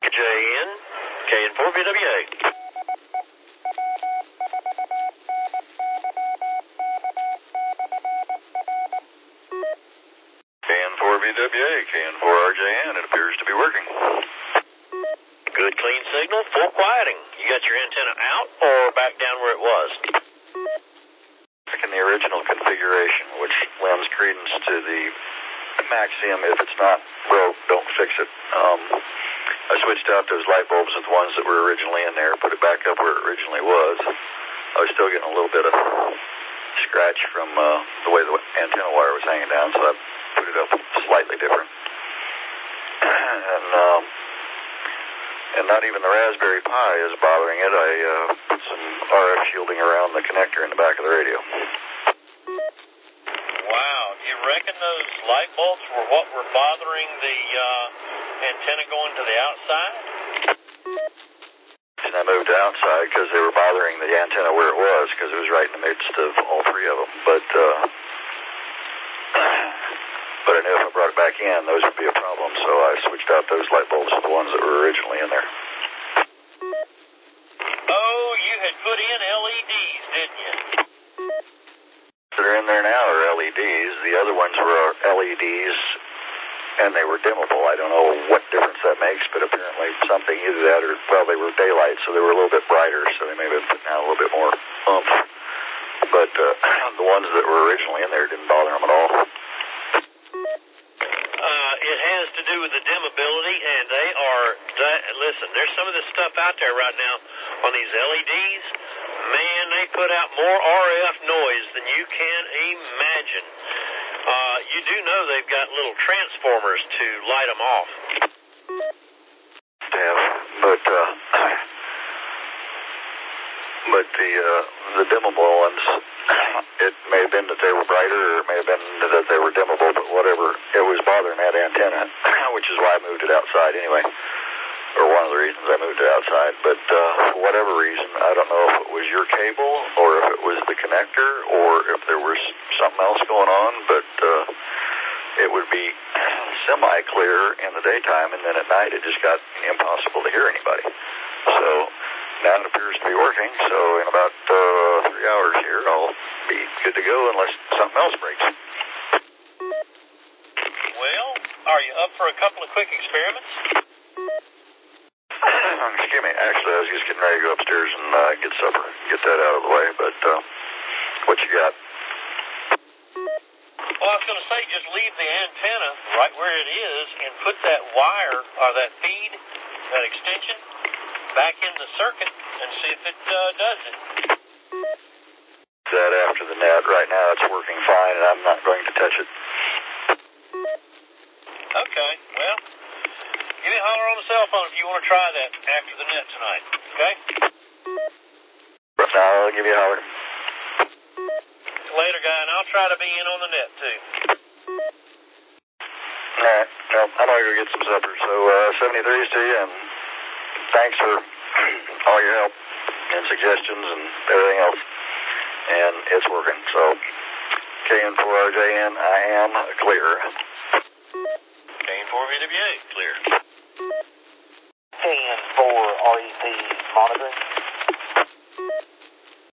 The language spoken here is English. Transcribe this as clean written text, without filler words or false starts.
JN, KN4VWA. KN4VWA, KN4RJN, it appears to be working. Good clean signal, full quieting. You got your antenna out or back down where it was? Back in the original configuration, which lends credence to the Maxium. If it's not broke, don't fix it. I switched out those light bulbs with the ones that were originally in there, put it back up where it originally was. I was still getting a little bit of scratch from the way the antenna wire was hanging down, so I put it up slightly different. And not even the Raspberry Pi is bothering it. I put some RF shielding around the connector in the back of the radio. Wow, do you reckon those light bulbs were what were bothering the antenna going to the outside? And I moved outside because they were bothering the antenna where it was, because it was right in the midst of all three of them. But I knew if I brought it back in, those would be a problem, so I switched out those light bulbs to the ones that were originally in there. Oh, you had put in LEDs, didn't you? That are in there now are LEDs. The other ones were LEDs, and they were dimmable. I don't know what difference that makes, but apparently something, either that or, well, they were daylight, so they were a little bit brighter, so they may have been putting out a little bit more oomph. But the ones that were originally in there didn't bother them at all. It has to do with the dimmability, and they are, listen, there's some of this stuff out there right now on these LEDs. Man, they put out more RF noise than you can imagine. You do know they've got little transformers to light them off. Yeah, but the dimmable ones, it may have been that they were brighter, or it may have been that they were dimmable, but whatever, it was bothering that antenna, which is why I moved it outside anyway, or one of the reasons I moved it outside. But for whatever reason, I don't know if it was your cable, or if it was the connector, or if there was something else going on, but it would be semi-clear in the daytime, and then at night it just got impossible to hear anybody. So now it appears to be working, so in about 3 hours here, I'll be good to go unless something else breaks. Well, are you up for a couple of quick experiments? Excuse me, actually, I was just getting ready to go upstairs and get supper, get that out of the way, but what you got? Well, I was going to say, just leave the antenna right where it is and put that wire, or that feed, that extension, back in the circuit and see if it does it. That after the net. Right now it's working fine, and I'm not going to touch it. Okay, well, give me a holler on the cell phone if you want to try that after the net tonight, okay? I'll give you a holler. Later, guy, and I'll try to be in on the net, too. All right, well, I'm going to go get some supper, so 73s to you, and thanks for all your help and suggestions and everything else. And it's working, so KN4RJN, I am clear. KN4VWA, clear. KN4REP monitoring.